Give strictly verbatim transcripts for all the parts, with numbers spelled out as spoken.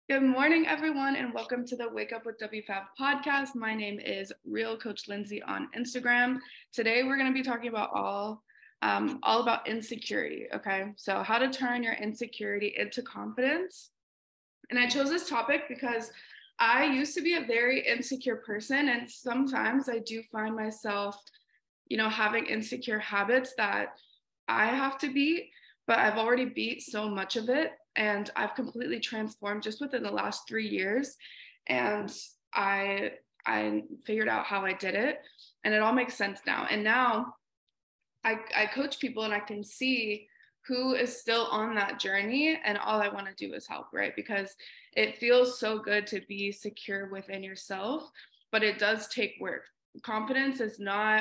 Good morning, everyone, and welcome to the Wake Up with W F A B podcast. My name is Real Coach Lindsay on Instagram. Today, we're going to be talking about all, um, all about insecurity. Okay, so how to turn your insecurity into confidence. And I chose this topic because I used to be a very insecure person, and sometimes I do find myself, you know, having insecure habits that I have to beat, but I've already beat so much of it. And I've completely transformed just within the last three years. And I I figured out how I did it. And it all makes sense now. And now I, I coach people and I can see who is still on that journey. And all I want to do is help, right? Because it feels so good to be secure within yourself, but it does take work. Confidence is not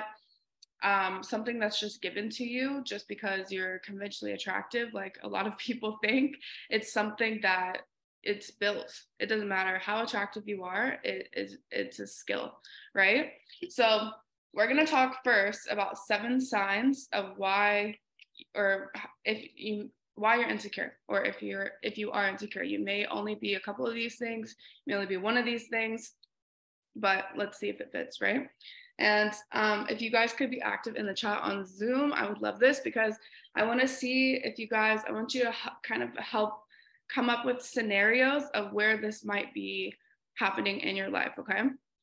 um, something that's just given to you just because you're conventionally attractive, like a lot of people think. It's something that it's built. It doesn't matter how attractive you are, it is it's a skill, right? So we're going to talk first about seven signs of why, or if you why you're insecure, or if you're if you are insecure. You may only be a couple of these things, you may only be one of these things, but let's see if it fits, right? And um, if you guys could be active in the chat on Zoom, I would love this, because I want to see if you guys, I want you to h- kind of help come up with scenarios of where this might be happening in your life, okay?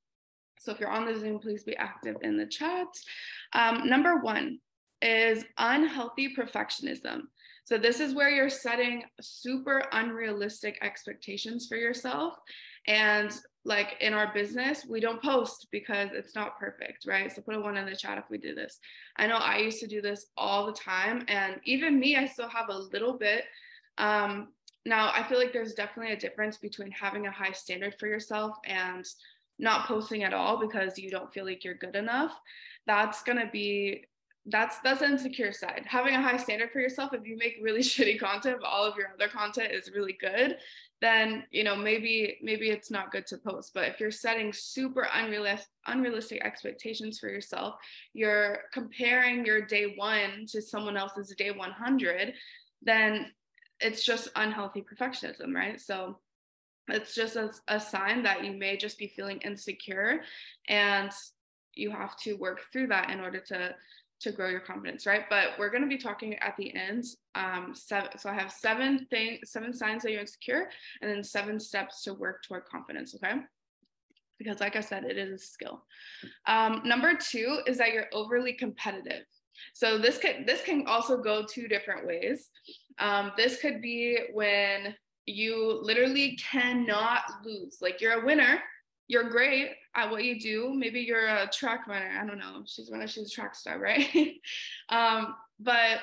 So if you're on the Zoom, please be active in the chat. Um, number one is unhealthy perfectionism. So this is where you're setting super unrealistic expectations for yourself. And like in our business, we don't post because it's not perfect, right? So put a one in the chat if we do this. I know I used to do this all the time. And even me, I still have a little bit. Um, now, I feel like there's definitely a difference between having a high standard for yourself and not posting at all because you don't feel like you're good enough. That's going to be that's that's the insecure side. Having a high standard for yourself, if you make really shitty content but all of your other content is really good, then you know maybe maybe it's not good to post. But if you're setting super unrealistic unrealistic expectations for yourself, you're comparing your day one to someone else's day one hundred, then it's just unhealthy perfectionism, right? So it's just a, a sign that you may just be feeling insecure, and you have to work through that in order to to grow your confidence, right? But we're going to be talking at the end. Um, seven, so I have seven things, seven signs that you're insecure, and then seven steps to work toward confidence, okay? Because like I said, it is a skill. Um, number two is that you're overly competitive. So this could this can also go two different ways. Um, this could be when you literally cannot lose. Like you're a winner, you're great at what you do. Maybe you're a track runner. I don't know. She's runner, she's a track star, right? um, but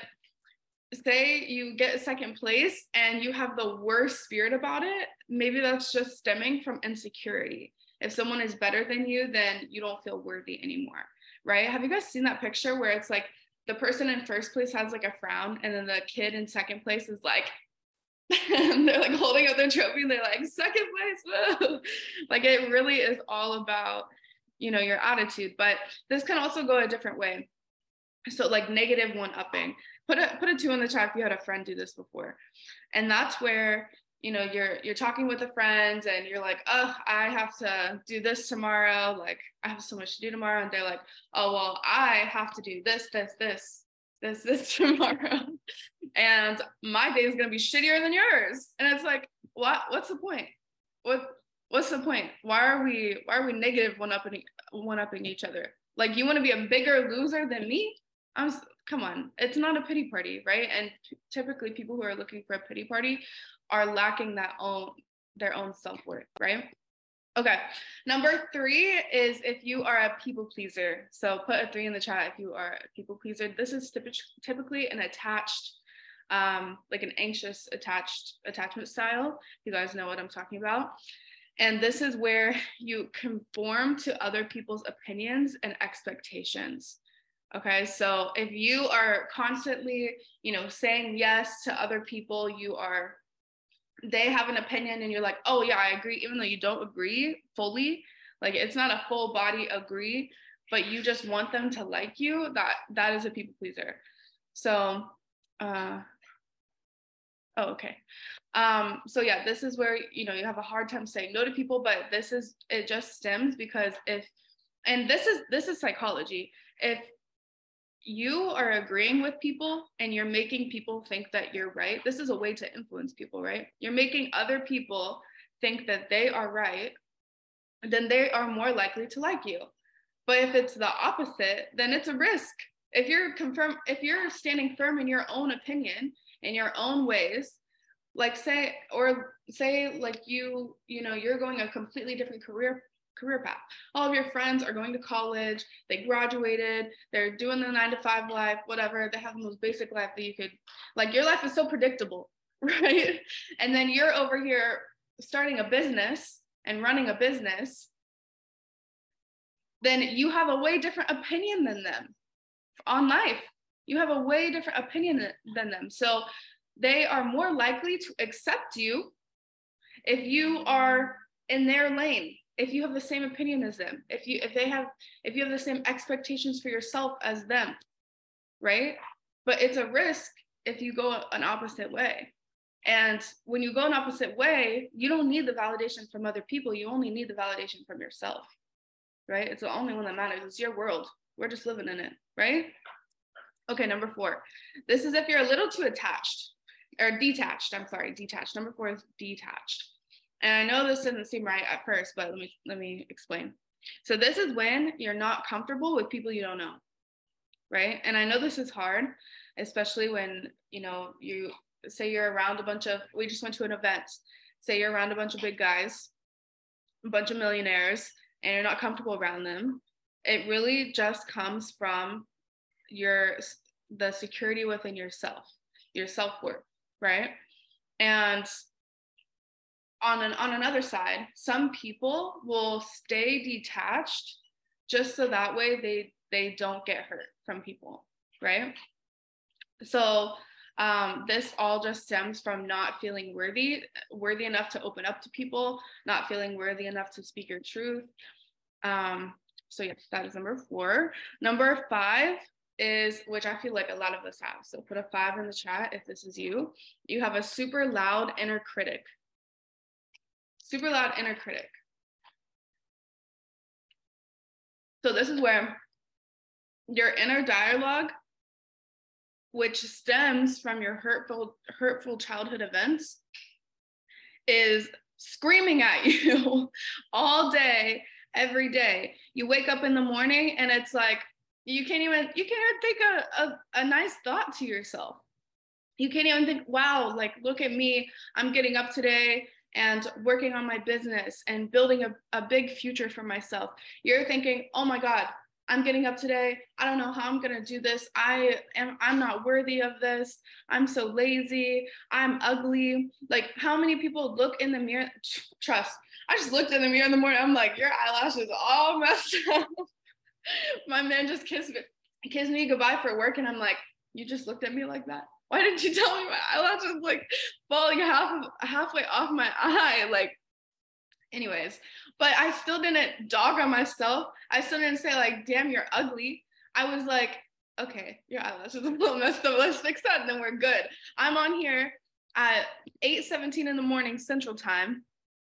say you get second place and you have the worst spirit about it. Maybe that's just stemming from insecurity. If someone is better than you, then you don't feel worthy anymore, right? Have you guys seen that picture where it's like the person in first place has like a frown, and then the kid in second place is like, and they're like holding up their trophy and they're like, second place, whoa. Like it really is all about, you know, your attitude. But this can also go a different way. So like negative one upping. Put a put a two in the chat if you had a friend do this before. And that's where, you know, you're you're talking with a friend and you're like, oh, I have to do this tomorrow. Like I have so much to do tomorrow. And they're like, oh, well, I have to do this, this, this, this, this tomorrow. And my day is gonna be shittier than yours. And it's like, what what's the point? What what's the point? Why are we why are we negative one upping one upping each other? Like you want to be a bigger loser than me? I'm come on. It's not a pity party, right? And t- typically people who are looking for a pity party are lacking that own their own self-worth, right? Okay. Number three is if you are a people pleaser. So put a three in the chat if you are a people pleaser. This is typ- typically an attached, um, like an anxious attached attachment style. You guys know what I'm talking about. And this is where you conform to other people's opinions and expectations. Okay, so if you are constantly, you know, saying yes to other people, you are, they have an opinion and you're like, oh yeah, I agree, even though you don't agree fully, like it's not a full body agree, but you just want them to like you, that that is a people pleaser. So uh Oh, okay. Um, so yeah, this is where, you know, you have a hard time saying no to people, but this is, it just stems because if, and this is, this is psychology. If you are agreeing with people and you're making people think that you're right, this is a way to influence people, right? You're making other people think that they are right, then they are more likely to like you. But if it's the opposite, then it's a risk. If you're confirm, if you're standing firm in your own opinion, in your own ways, like say, or say like you, you know, you're going a completely different career career path. All of your friends are going to college, they graduated, they're doing the nine to five life, whatever, they have the most basic life that you could, like your life is so predictable, right? And then you're over here starting a business and running a business, then you have a way different opinion than them on life. You have a way different opinion than them. So they are more likely to accept you if you are in their lane, if you have the same opinion as them, if you if they have if you have the same expectations for yourself as them, right? But it's a risk if you go an opposite way. And when you go an opposite way, you don't need the validation from other people. You only need the validation from yourself, right? It's the only one that matters. It's your world. We're just living in it, right? Okay, number four. This is if you're a little too attached or detached. I'm sorry, detached. Number four is detached. And I know this doesn't seem right at first, but let me let me explain. So this is when you're not comfortable with people you don't know, right? And I know this is hard, especially when, you know, you say you're around a bunch of, we just went to an event, say you're around a bunch of big guys, a bunch of millionaires, and you're not comfortable around them. It really just comes from your, the security within yourself, your self-worth, right? And on an, on another side, some people will stay detached just so that way they, they don't get hurt from people, right? So um, this all just stems from not feeling worthy, worthy enough to open up to people, not feeling worthy enough to speak your truth. Um, so yes, that is number four. Number five is, which I feel like a lot of us have. So put a five in the chat if this is you. You have a super loud inner critic. Super loud inner critic. So this is where your inner dialogue, which stems from your hurtful, hurtful childhood events, is screaming at you all day, every day. You wake up in the morning and it's like, you can't even, you can't even think a, a, a nice thought to yourself. You can't even think, wow, like, look at me, I'm getting up today and working on my business and building a, a big future for myself. You're thinking, oh my God, I'm getting up today. I don't know how I'm gonna do this. I am, I'm not worthy of this. I'm so lazy. I'm ugly. Like, how many people look in the mirror? Trust, I just looked in the mirror in the morning. I'm like, your eyelashes all messed up. My man just kissed me, kissed me goodbye for work. And I'm like, you just looked at me like that? Why didn't you tell me my eyelashes like falling half halfway off my eye? Like, anyways, but I still didn't dog on myself. I still didn't say like, damn, you're ugly. I was like, okay, your eyelashes are a little messed up. Let's fix that and then we're good. I'm on here at eight seventeen in the morning Central Time.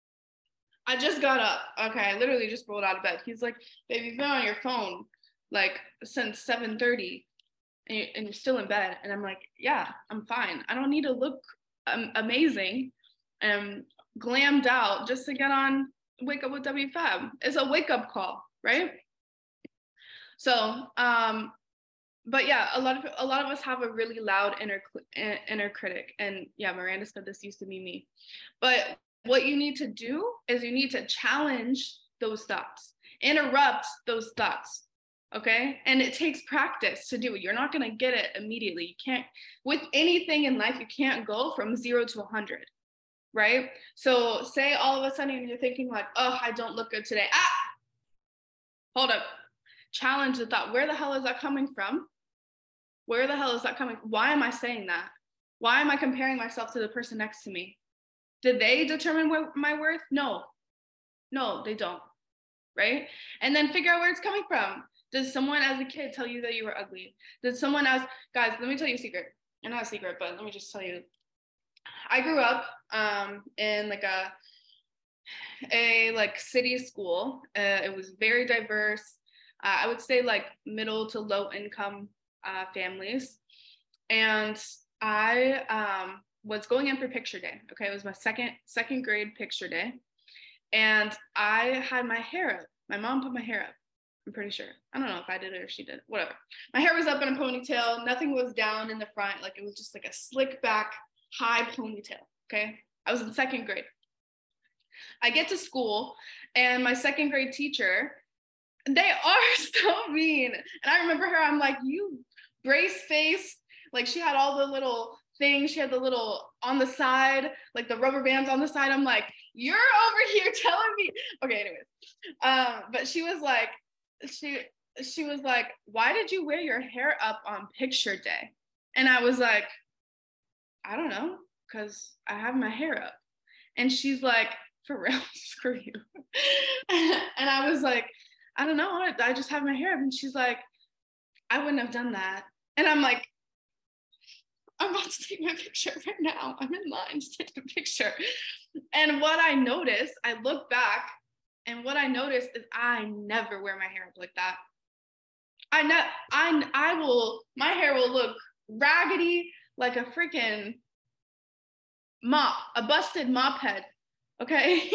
I just got up. Okay, I literally just rolled out of bed. He's like, babe, you've been on your phone like since seven thirty. And you're, and you're still in bed. And I'm like, yeah, I'm fine. I don't need to look um, amazing and glammed out just to get on Wake Up with W Fab. It's a wake up call, right? So, um, but yeah, a lot of a lot of us have a really loud inner inner critic. And yeah, Miranda said this used to be me. But what you need to do is you need to challenge those thoughts, interrupt those thoughts. Okay. And it takes practice to do it. You're not going to get it immediately. You can't, with anything in life, you can't go from zero to a hundred. Right. So say all of a sudden you're thinking like, oh, I don't look good today. Ah, hold up. Challenge the thought. Where the hell is that coming from? Where the hell is that coming? Why am I saying that? Why am I comparing myself to the person next to me? Did they determine my worth? No, no, they don't. Right. And then figure out where it's coming from. Did someone as a kid tell you that you were ugly? Did someone else, guys, let me tell you a secret. And not a secret, but let me just tell you. I grew up um, in like a a like city school. Uh, it was very diverse. Uh, I would say like middle to low income uh, families, and I um, was going in for picture day. Okay, it was my second second grade picture day, and I had my hair up. My mom put my hair up. I'm pretty sure. I don't know if I did it or she did it. Whatever. My hair was up in a ponytail. Nothing was down in the front. Like it was just like a slick back, high ponytail. Okay. I was in second grade. I get to school, and my second grade teacher, they are so mean. And I remember her, I'm like, you brace face. Like she had all the little things. She had the little on the side, like the rubber bands on the side. I'm like, you're over here telling me. Okay, anyways. Um, but she was like, she she was like, why did you wear your hair up on picture day? And I was like, I don't know, because I have my hair up. And she's like, for real, screw you. And I was like, I don't know, I just have my hair up. And she's like, I wouldn't have done that. And I'm like, I'm about to take my picture right now. I'm in line to take the picture. And what I noticed, I look back, and what I noticed is I never wear my hair up like that. I know I I will, my hair will look raggedy like a freaking mop, a busted mop head. Okay.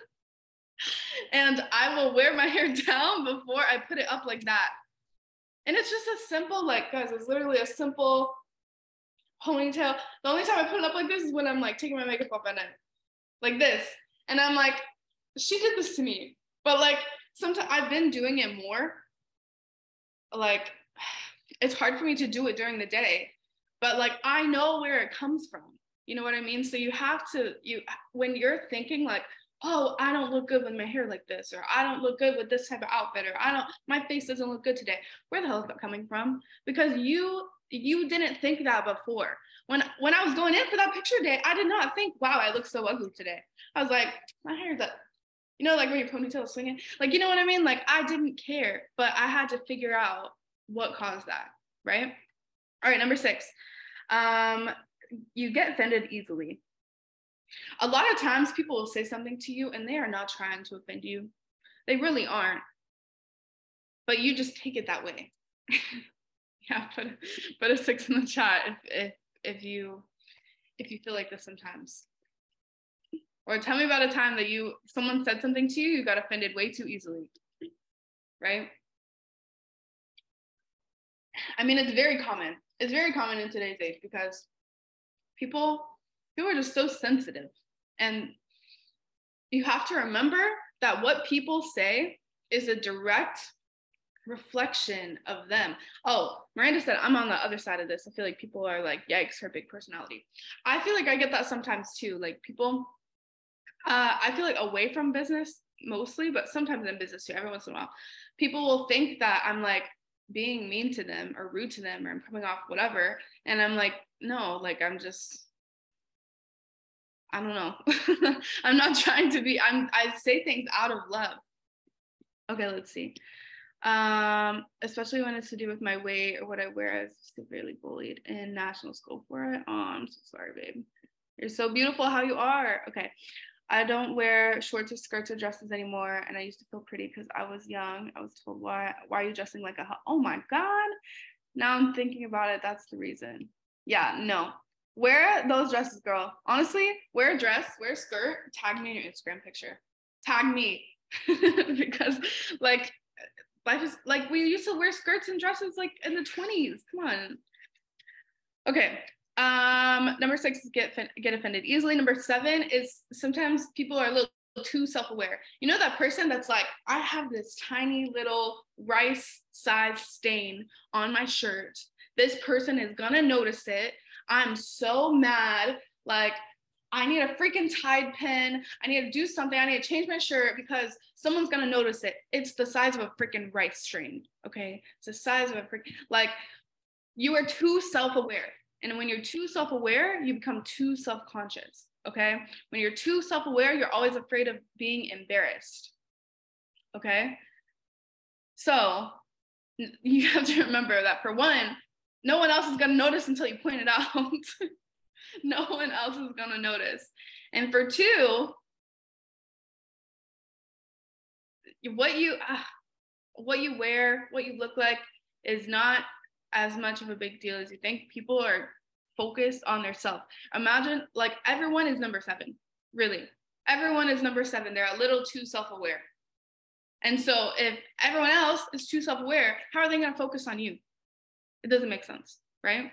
And I will wear my hair down before I put it up like that. And it's just a simple, like, guys, it's literally a simple ponytail. The only time I put it up like this is when I'm like taking my makeup off at night, like this. And I'm like, she did this to me. But like, sometimes I've been doing it more. Like, it's hard for me to do it during the day, but like, I know where it comes from. You know what I mean? So you have to, you, when you're thinking like, oh, I don't look good with my hair like this, or I don't look good with this type of outfit, or I don't, my face doesn't look good today. Where the hell is that coming from? Because you, you didn't think that before. When, when I was going in for that picture day, I did not think, wow, I look so ugly today. I was like, my hair's up. You know, like when your ponytail is swinging, like, you know what I mean? Like, I didn't care, but I had to figure out what caused that, right? All right, number six, um, you get offended easily. A lot of times people will say something to you and they are not trying to offend you. They really aren't. But you just take it that way. Yeah, put, put a six in the chat if, if, if, you, if you feel like this sometimes. Or tell me about a time that you, someone said something to you, you got offended way too easily, right? I mean, it's very common. It's very common in today's age because people, people are just so sensitive. And you have to remember that what people say is a direct reflection of them. Oh, Miranda said, I'm on the other side of this. I feel like people are like, yikes, her big personality. I feel like I get that sometimes too. Like people, uh, I feel like away from business mostly, but sometimes in business too, every once in a while, people will think that I'm like being mean to them or rude to them or I'm coming off whatever. And I'm like, no, like I'm just, I don't know. I'm not trying to be, I'm, I say things out of love. Okay, let's see. Um, especially when it's to do with my weight or what I wear. I was severely bullied in national school for it. Oh, I'm so sorry, babe. You're so beautiful how you are. Okay. I don't wear shorts or skirts or dresses anymore. And I used to feel pretty because I was young. I was told, why, why are you dressing like a, oh my God. Now I'm thinking about it. That's the reason. Yeah, no. Wear those dresses, girl. Honestly, wear a dress, wear a skirt, tag me in your Instagram picture. Tag me. Because like, life is like, we used to wear skirts and dresses like in the twenties. Come on. Okay. Um, number six is get get offended easily. Number seven is sometimes people are a little too self-aware. You know that person that's like, I have this tiny little rice size stain on my shirt. This person is gonna notice it. I'm so mad. Like, I need a freaking Tide pen. I need to do something. I need to change my shirt because someone's gonna notice it. It's the size of a freaking rice strain. Okay, it's the size of a freaking, like, you are too self-aware. And when you're too self-aware, you become too self-conscious, okay? When you're too self-aware, you're always afraid of being embarrassed, okay? So you have to remember that for one, no one else is gonna notice until you point it out. No one else is gonna notice. And for two, what you uh, what you wear, what you look like is not as much of a big deal as you think. People are focused on their self. Imagine, like, everyone is number seven, really. Everyone is number seven. They're a little too self-aware. And so if everyone else is too self-aware, how are they going to focus on you? It doesn't make sense, right?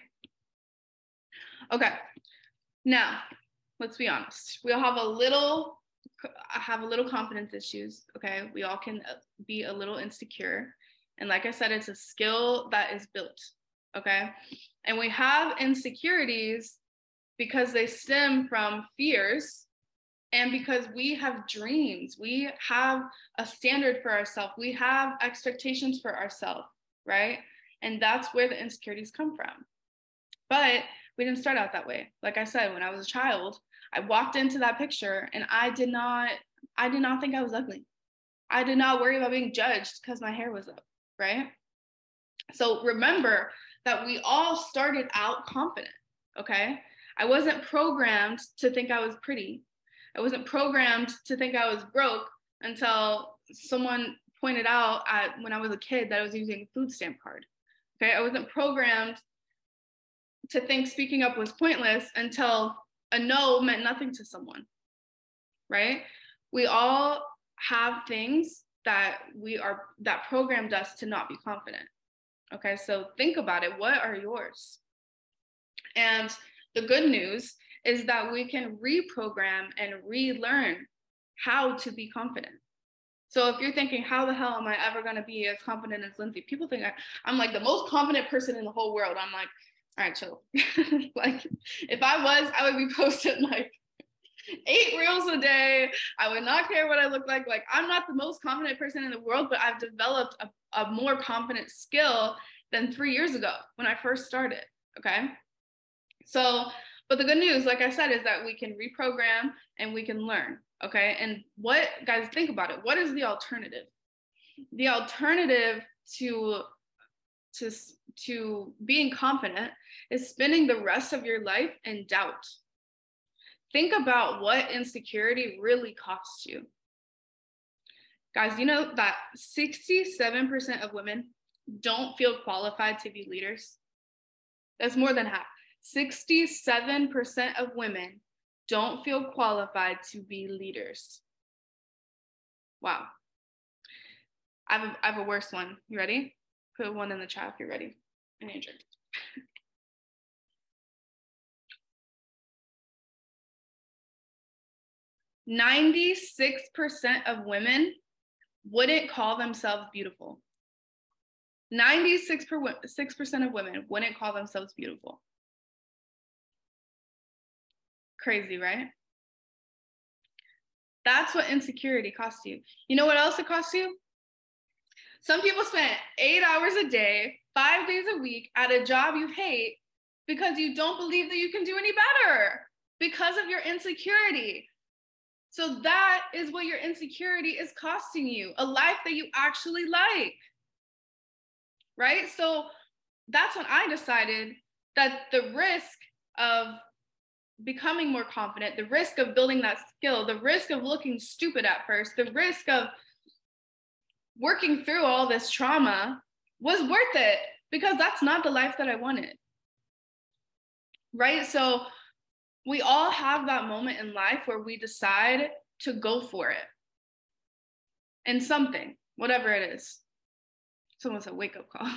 Okay. Now, let's be honest. We all have a little have a little confidence issues, okay? We all can be a little insecure. And like I said, it's a skill that is built, okay? And we have insecurities because they stem from fears and because we have dreams. We have a standard for ourselves. We have expectations for ourselves, right? And that's where the insecurities come from. But we didn't start out that way. Like I said, when I was a child, I walked into that picture and I did not, I did not think I was ugly. I did not worry about being judged because my hair was up, right? So remember that we all started out confident, okay? I wasn't programmed to think I was pretty. I wasn't programmed to think I was broke until someone pointed out at, when I was a kid that I was using a food stamp card, okay? I wasn't programmed to think speaking up was pointless until a no meant nothing to someone, right? We all have things that we are, that programmed us to not be confident. Okay, so think about it. What are yours? And the good news is that we can reprogram and relearn how to be confident. So if you're thinking, how the hell am I ever going to be as confident as Lindsay? People think I, I'm like the most confident person in the whole world. I'm like, all right, chill. Like, if I was, I would be posting like eight reels a day. I would not care what I look like. Like, I'm not the most confident person in the world, but I've developed a, a more confident skill than three years ago when I first started, okay? So, but the good news, like I said, is that we can reprogram and we can learn, okay? And what, guys, think about it. What is the alternative? The alternative to to to being confident is spending the rest of your life in doubt. Think about what insecurity really costs you. Guys, you know that sixty-seven percent of women don't feel qualified to be leaders? That's more than half. sixty-seven percent of women don't feel qualified to be leaders. Wow. I have a, I have a worse one. You ready? Put one in the chat if you're ready. And Andrew. ninety-six percent of women wouldn't call themselves beautiful. ninety-six percent of women wouldn't call themselves beautiful. Crazy, right? That's what insecurity costs you. You know what else it costs you? Some people spend eight hours a day, five days a week at a job you hate because you don't believe that you can do any better because of your insecurity. So that is what your insecurity is costing you, a life that you actually like, right? So that's when I decided that the risk of becoming more confident, the risk of building that skill, the risk of looking stupid at first, the risk of working through all this trauma was worth it because that's not the life that I wanted, right? So we all have that moment in life where we decide to go for it in something, whatever it is. Someone said wake-up call,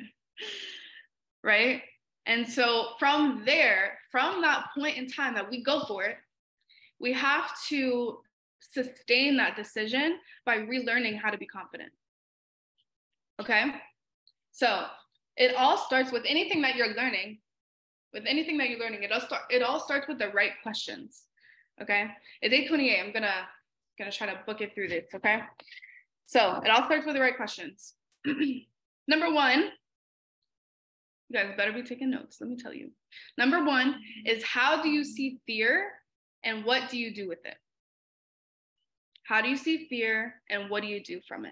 right? And so from there, from that point in time that we go for it, we have to sustain that decision by relearning how to be confident. Okay? So it all starts with anything that you're learning. With anything that you're learning, it all start. It all starts with the right questions. Okay? It's eight twenty-eight. I'm gonna gonna try to book it through this. Okay? So it all starts with the right questions. Number one, you guys better be taking notes. Let me tell you. Number one is, how do you see fear and what do you do with it? How do you see fear and what do you do from it?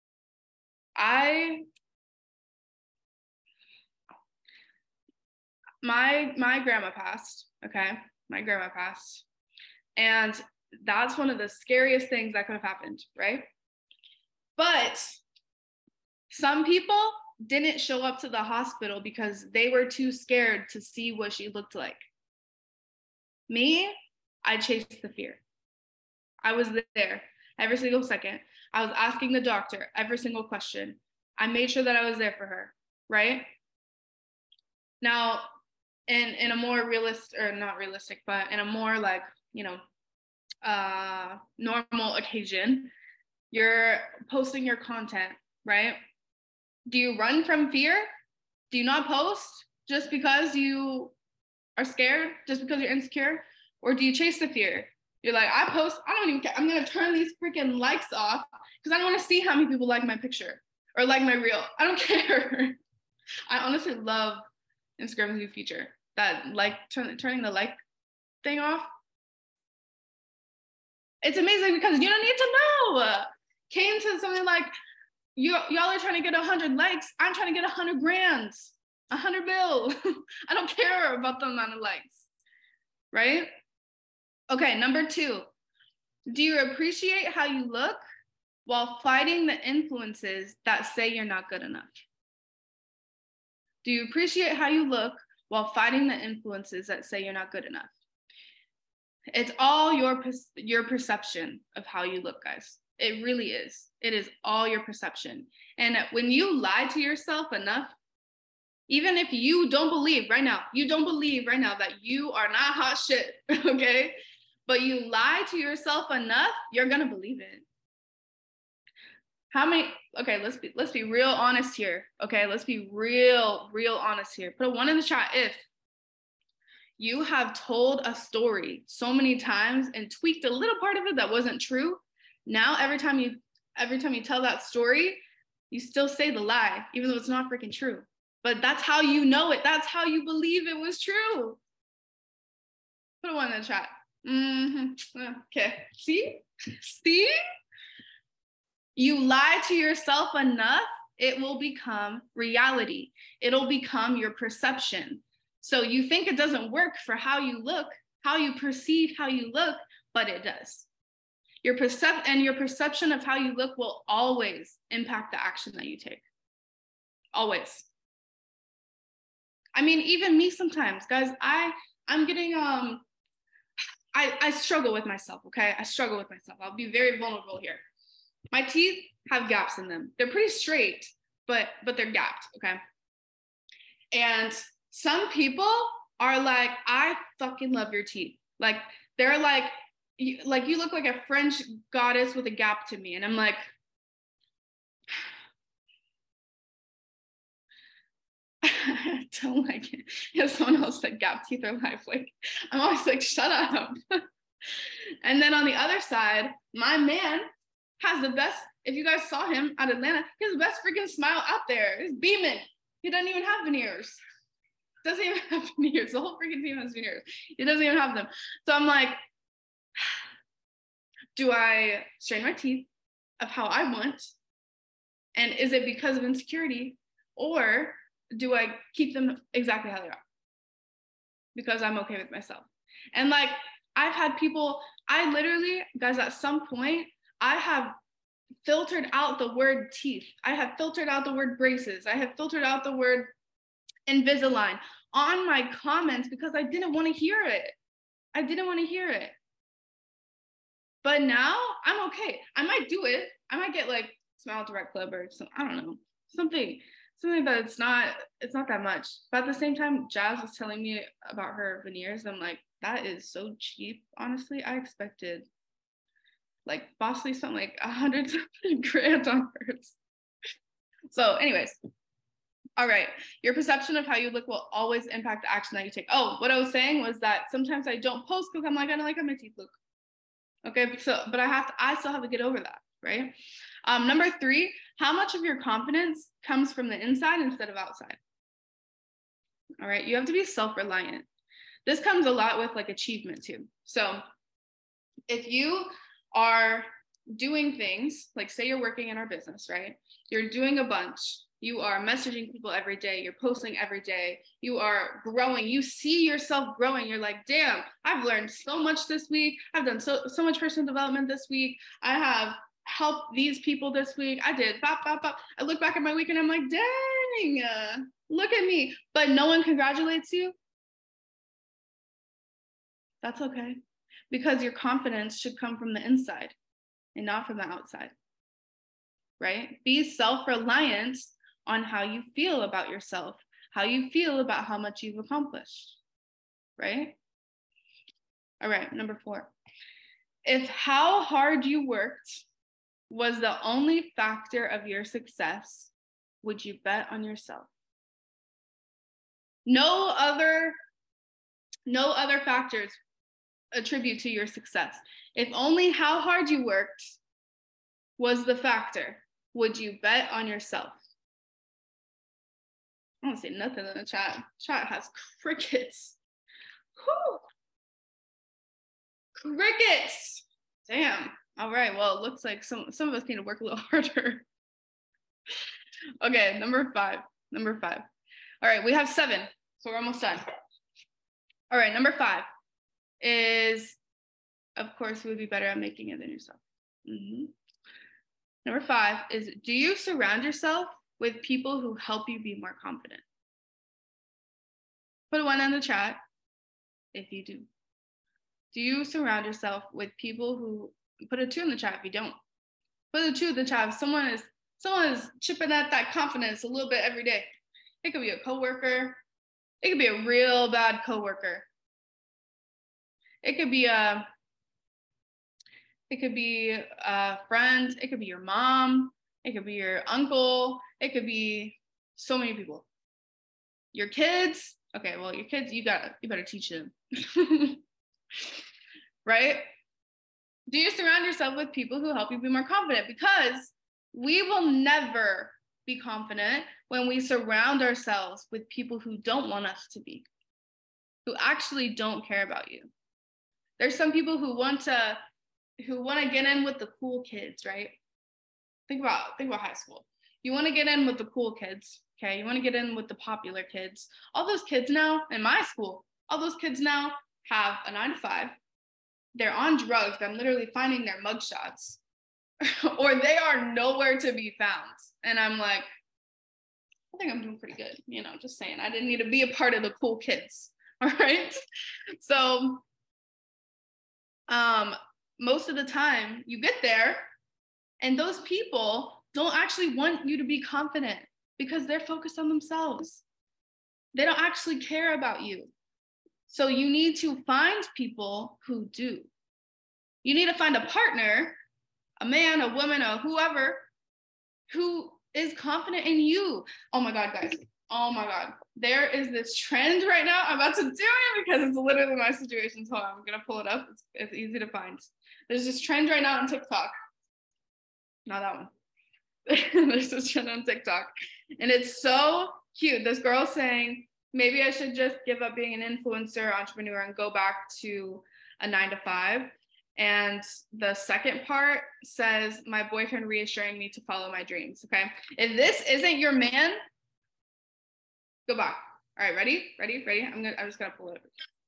I my my grandma passed, okay? My grandma passed. And that's one of the scariest things that could have happened, right? But some people didn't show up to the hospital because they were too scared to see what she looked like. Me, I chased the fear. I was there every single second. I was asking the doctor every single question. I made sure that I was there for her, right? Now, in, in a more realistic, or not realistic, but in a more like, you know, uh, normal occasion, you're posting your content, right? Do you run from fear? Do you not post just because you are scared, just because you're insecure? Or do you chase the fear? You're like, I post, I don't even care. I'm going to turn these freaking likes off because I don't want to see how many people like my picture or like my reel. I don't care. I honestly love Instagram's new feature, that like turn, turning the like thing off. It's amazing because you don't need to know. Kane said something like, you, y'all are trying to get one hundred likes. I'm trying to get one hundred grand, one hundred bill. I don't care about the amount of likes, right? Okay, number two, do you appreciate how you look while fighting the influences that say you're not good enough? Do you appreciate how you look while fighting the influences that say you're not good enough? It's all your, your perception of how you look, guys. It really is. It is all your perception. And when you lie to yourself enough, even if you don't believe right now, you don't believe right now that you are not hot shit, okay? But you lie to yourself enough, you're gonna believe it. How many, okay, let's be, let's be real honest here, okay? Let's be real, real honest here. Put a one in the chat if you have told a story so many times and tweaked a little part of it that wasn't true. Now, every time you, every time you tell that story, you still say the lie, even though it's not freaking true. But that's how you know it. That's how you believe it was true. Put a one in the chat. Mm-hmm. Okay. See? See? You lie to yourself enough, it will become reality. It'll become your perception. So you think it doesn't work for how you look, how you perceive how you look, but it does. Your percep- and your perception of how you look will always impact the action that you take. Always. I mean, even me sometimes, guys, I, I'm getting, um, I, I struggle with myself, okay? I struggle with myself. I'll be very vulnerable here. My teeth have gaps in them. They're pretty straight, but, but they're gapped, okay? And some people are like, I fucking love your teeth. Like, they're like, you, like you look like a French goddess with a gap to me. And I'm like, I don't like it. If someone else said gap teeth are life, like, I'm always like, shut up. And then on the other side, my man has the best, if you guys saw him at Atlanta, he has the best freaking smile out there. He's beaming. He doesn't even have veneers. Doesn't even have veneers. The whole freaking team has veneers. He doesn't even have them. So I'm like, do I strain my teeth of how I want? And is it because of insecurity? Or do I keep them exactly how they are? Because I'm okay with myself. And like, I've had people, I literally, guys, at some point, I have filtered out the word teeth. I have filtered out the word braces. I have filtered out the word Invisalign on my comments because I didn't want to hear it. I didn't want to hear it. But now I'm okay. I might do it. I might get like Smile Direct Club or some, I don't know, something, something that it's not, it's not that much. But at the same time, Jazz was telling me about her veneers. I'm like, that is so cheap. Honestly, I expected like Bosley spent like a hundred something grand on hers. So anyways, all right. Your perception of how you look will always impact the action that you take. Oh, what I was saying was that sometimes I don't post because I'm like, I don't like how my teeth look. Okay, but so, but I have to, I still have to get over that, right? Um, number three, how much of your confidence comes from the inside instead of outside? All right, you have to be self-reliant. This comes a lot with like achievement too. So if you are doing things, like say you're working in our business, right? You're doing a bunch You are messaging people every day. You're posting every day. You are growing. You see yourself growing. You're like, damn, I've learned so much this week. I've done so, so much personal development this week. I have helped these people this week. I did bop, bop, bop. I look back at my week and I'm like, dang, uh, look at me. But no one congratulates you. That's okay. Because your confidence should come from the inside and not from the outside, right? Be self-reliant on how you feel about yourself, how you feel about how much you've accomplished, right? All right, number four. If how hard you worked was the only factor of your success, would you bet on yourself? No other, no other factors attribute to your success. If only how hard you worked was the factor, would you bet on yourself? I don't see nothing in the chat. Chat has crickets. Whew. Crickets. Damn. All right. Well, it looks like some, some of us need to work a little harder. Okay, number five. Number five. All right, we have seven, so we're almost done. All right, number five is, of course, we would be better at making it than yourself. Mm-hmm. Number five is, do you surround yourself with people who help you be more confident? Put one in the chat if you do. Do you surround yourself with people who, put a two in the chat if you don't. Put a two in the chat if someone is, someone is chipping at that confidence a little bit every day. It could be a coworker. It could be a real bad coworker. It could be a, it could be a friend. It could be your mom. It could be your uncle. It could be so many people. Your kids. Okay, well, your kids, you got, you better teach them. Right? Do you surround yourself with people who help you be more confident? Because we will never be confident when we surround ourselves with people who don't want us to be, who actually don't care about you. There's some people who want to, who want to get in with the cool kids, right? Think about, think about high school. You want to get in with the cool kids, okay? You want to get in with the popular kids. All those kids now in my school, all those kids now have a nine to five. They're on drugs. I'm literally finding their mugshots, or they are nowhere to be found. And I'm like, I think I'm doing pretty good. You know, just saying, I didn't need to be a part of the cool kids. All right. So um, most of the time you get there and those people don't actually want you to be confident because they're focused on themselves. They don't actually care about you. So you need to find people who do. You need to find a partner, a man, a woman, or whoever, who is confident in you. Oh my God, guys. Oh my God. There is this trend right now. I'm about to do it because it's literally my situation. So I'm going to pull it up. It's, it's easy to find. There's this trend right now on TikTok. Not that one. There's this trend on TikTok. And it's so cute. This girl saying, maybe I should just give up being an influencer, entrepreneur, and go back to a nine to five. And the second part says, my boyfriend reassuring me to follow my dreams, okay? If this isn't your man, go back. All right, ready? Ready? Ready? I'm gonna, I'm just gonna pull it up.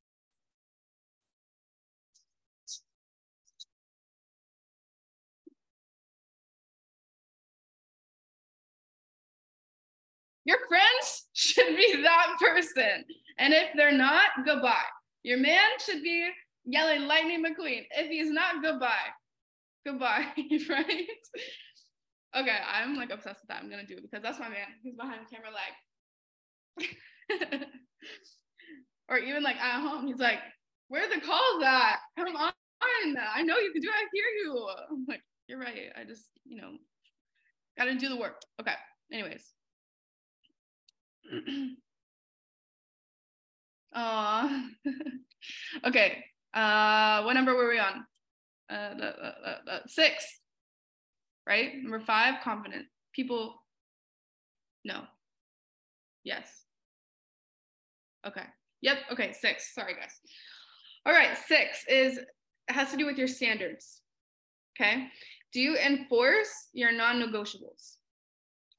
Your friends should be that person. And if they're not, goodbye. Your man should be yelling Lightning McQueen. If he's not, goodbye. Goodbye, right? Okay, I'm like obsessed with that. I'm gonna do it because that's my man. He's behind the camera like, or even like at home, he's like, where are the calls at? Come on, I know you can do it, I hear you. I'm like, you're right, I just, you know, gotta do the work. Okay, anyways. Aw. Okay, uh, what number were we on? Uh, the, uh, uh, uh, six, right? Number five, confident. People, no. Yes. Okay. Yep. Okay. Six. Sorry, guys. All right. Six is, it has to do with your standards. Okay. Do you enforce your non-negotiables?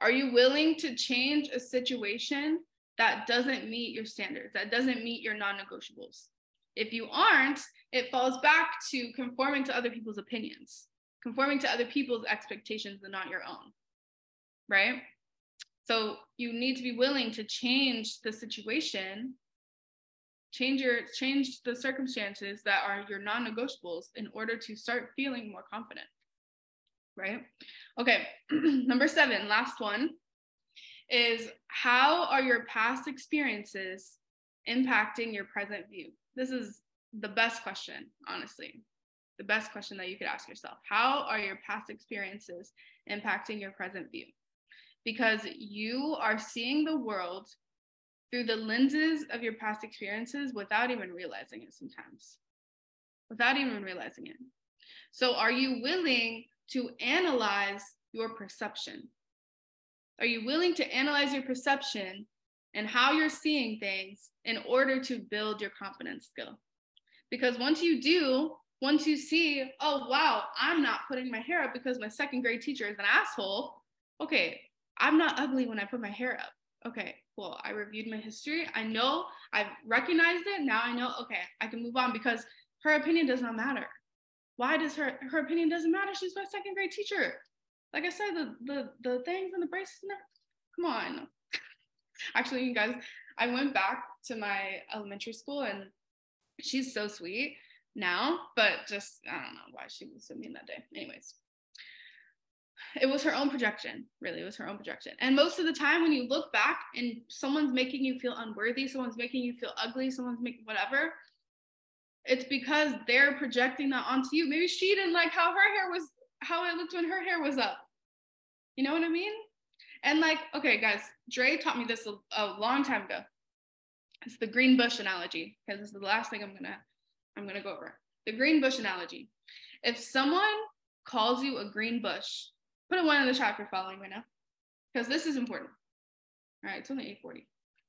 Are you willing to change a situation that doesn't meet your standards, that doesn't meet your non-negotiables? If you aren't, it falls back to conforming to other people's opinions, conforming to other people's expectations and not your own, right? So you need to be willing to change the situation, change your change the circumstances that are your non-negotiables in order to start feeling more confident, right? Okay, number seven, last one, is how are your past experiences impacting your present view? This is the best question, honestly. The best question that you could ask yourself. How are your past experiences impacting your present view? Because you are seeing the world through the lenses of your past experiences without even realizing it sometimes. Without even realizing it. So are you willing to analyze your perception? Are you willing to analyze your perception and how you're seeing things in order to build your confidence skill? Because once you do, once you see, oh, wow, I'm not putting my hair up because my second grade teacher is an asshole. Okay, I'm not ugly when I put my hair up. Okay, well, I reviewed my history. I know, I've recognized it. Now I know, okay, I can move on because her opinion does not matter. Why does her, her opinion doesn't matter? She's my second grade teacher. Like I said, the, the, the things and the braces, and come on. Actually, you guys, I went back to my elementary school and she's so sweet now, but just, I don't know why she was so mean that day. Anyways, it was her own projection, really, it was her own projection. And most of the time when you look back and someone's making you feel unworthy, someone's making you feel ugly, someone's making whatever, it's because they're projecting that onto you. Maybe she didn't like how her hair was, how it looked when her hair was up. You know what I mean? And like, okay, guys, Dre taught me this a, a long time ago. It's the green bush analogy, because this is the last thing I'm gonna, I'm gonna go over. The green bush analogy. If someone calls you a green bush, put a one in the chat if you're following right now, because this is important. All right, it's only eight forty.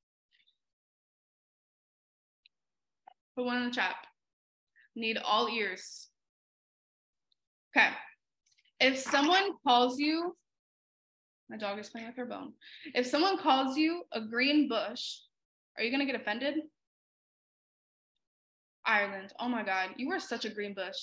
Put one in the chat. Need all ears. Okay. If someone calls you, my dog is playing with her bone. If someone calls you a green bush, are you gonna get offended? Ireland, oh my God, you are such a green bush.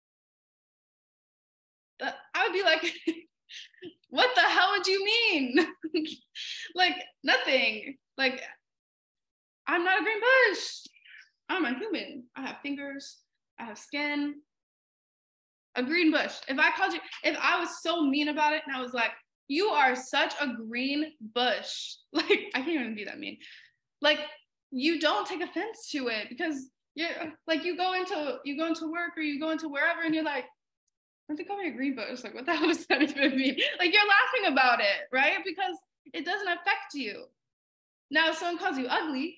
The, I would be like, what the hell would you mean? Like, nothing. Like, I'm not a green bush. I'm a human. I have fingers, I have skin. A green bush. If I called you, if I was so mean about it and I was like, you are such a green bush. Like, I can't even be that mean. Like, you don't take offense to it because you're like, you go into, you go into work or you go into wherever and you're like, don't they call me a green bush? Like, what the hell does that even mean? Like, you're laughing about it, right? Because it doesn't affect you. Now, if someone calls you ugly,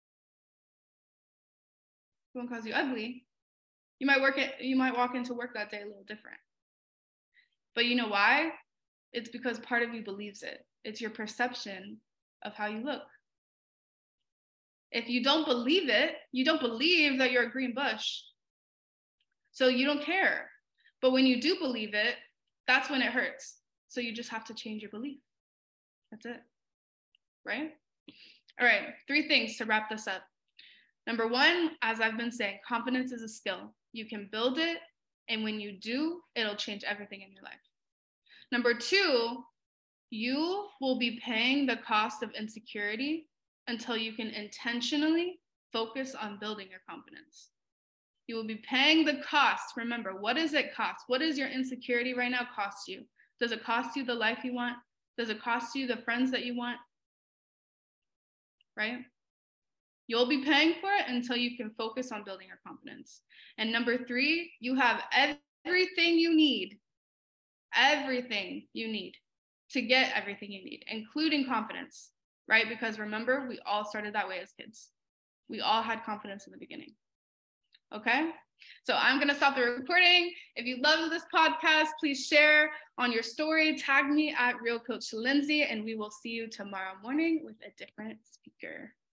someone calls you ugly, you might work it, you might walk into work that day a little different. But you know why? It's because part of you believes it. It's your perception of how you look. If you don't believe it, you don't believe that you're a green bush. So you don't care. But when you do believe it, that's when it hurts. So you just have to change your belief. That's it. Right? All right, three things to wrap this up. Number one, as I've been saying, confidence is a skill. You can build it, and when you do, it'll change everything in your life. Number two, you will be paying the cost of insecurity until you can intentionally focus on building your confidence. You will be paying the cost. Remember, what does it cost? What does your insecurity right now cost you? Does it cost you the life you want? Does it cost you the friends that you want? Right? You'll be paying for it until you can focus on building your confidence. And number three, you have everything you need, everything you need to get everything you need, including confidence, right? Because remember, we all started that way as kids. We all had confidence in the beginning. Okay? So I'm going to stop the recording. If you love this podcast, please share on your story, tag me at Real Coach Lindsay, and we will see you tomorrow morning with a different speaker.